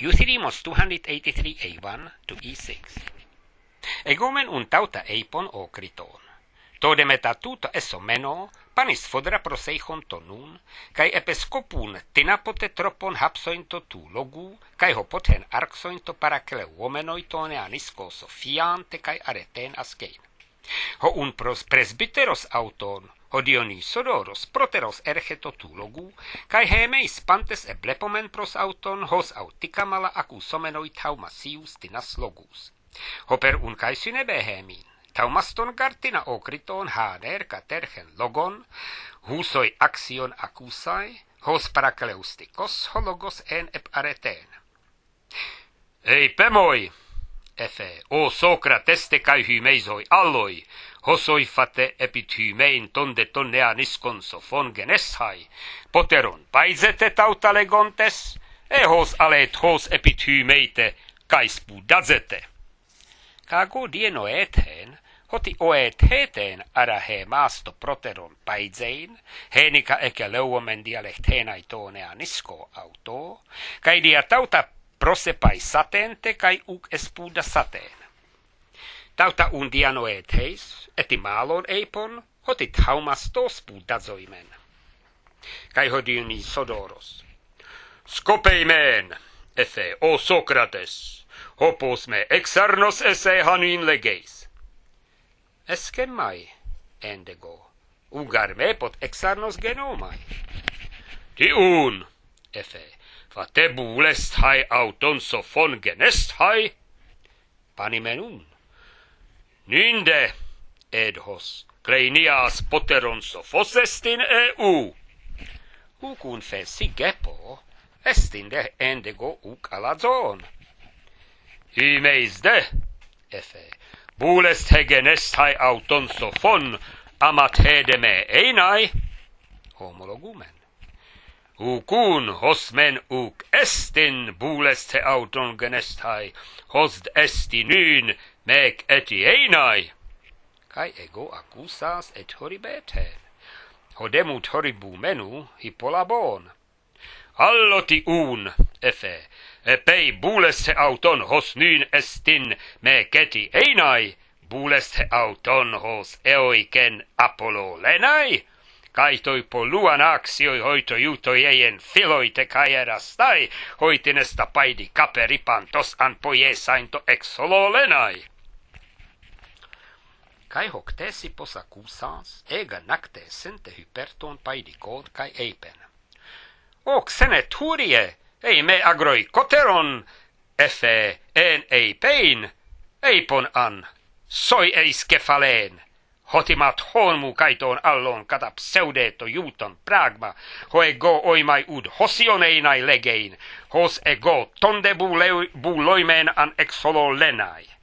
Euthydemus 283 A1 to E6. Egomen un tauta eipon o kriton. Tode metatuta esomeno, panis fodra proseichon to nun, kai episcopun tinapote tropon hapsointo tu logu, kai hopoten arxointo parakleuomenoitone anisko sofiante kai areten askein. Ho un presbyteros auton, ho Dionysodoros proteros ergeto tu logu, kai hemeis pantes eblepomen pros auton, hos auticamala acusomenoit haumasius tinas logus. Ho per un kai synebehemin. Taumaston gartina okriton hader katerchen logon, husoi axion acusai, hos parakleustikos hologos en ep areten. Ei pemoi, efe, o Socrateste kai hymeisoi alloi, hosoi fate epit hymein tonde tonnea niskon sofon geneshai, poteron paizete tauta legontes, hos alet hos epit hymeite kai spudazete. Kago dieno eten, hoti oet heten arahe maasto proteron paizein, henika eke leuomen dialehtenai tonea nisko auto, kai dia tauta prosepai satente kai uk espuda sateen. Tauta un diano etheis, etimalon eipon, hotit haumasto spudazoimen. Kai hodiuni sodoros. Skopeimen, efe, o Socrates, hopos me exarnos esse hanin legeis. Esken mai, endego, ugar me pot exarnos genomai. Tiun, efe, fate bulest hai auton sofon genest hai? Panimenun. Ninde, edhos, kleinias poteron sofos estin eu. Ukun fesi gepo, estin de endego uk alazon. Hymeis de, efe, bulest hegenest hai auton sofon, amat hedeme einai, homologumen. Ukun hosmen uk estin bulest he auton genest hai, hosd esti nyn mek eti einai. Kai ego accusas et horibeten, hodemut horibumenu hippolabon. Alloti un, efe, epei bulest he auton hos nyn estin me keti einai, bulest he auton hos eoiken Apollo lenai, kai toi poluan axioi hoito jutoi eien filoite kai erastai, hoitinesta paidi kaperipantos an poiesainto exolo lenai. Kai hoc tesipos accusas, ega nacte sente hyperton paidi kod kai eipen. Oc seneturie, ei me agroi koteron, efe en eipein, eipon an, soi eis kefaleen, hotimat honmu kaiton allon kata pseudeto juton pragma, ho ego oimai ud hosioneinai legein, hos ego tonde buloimen an exolo lenai.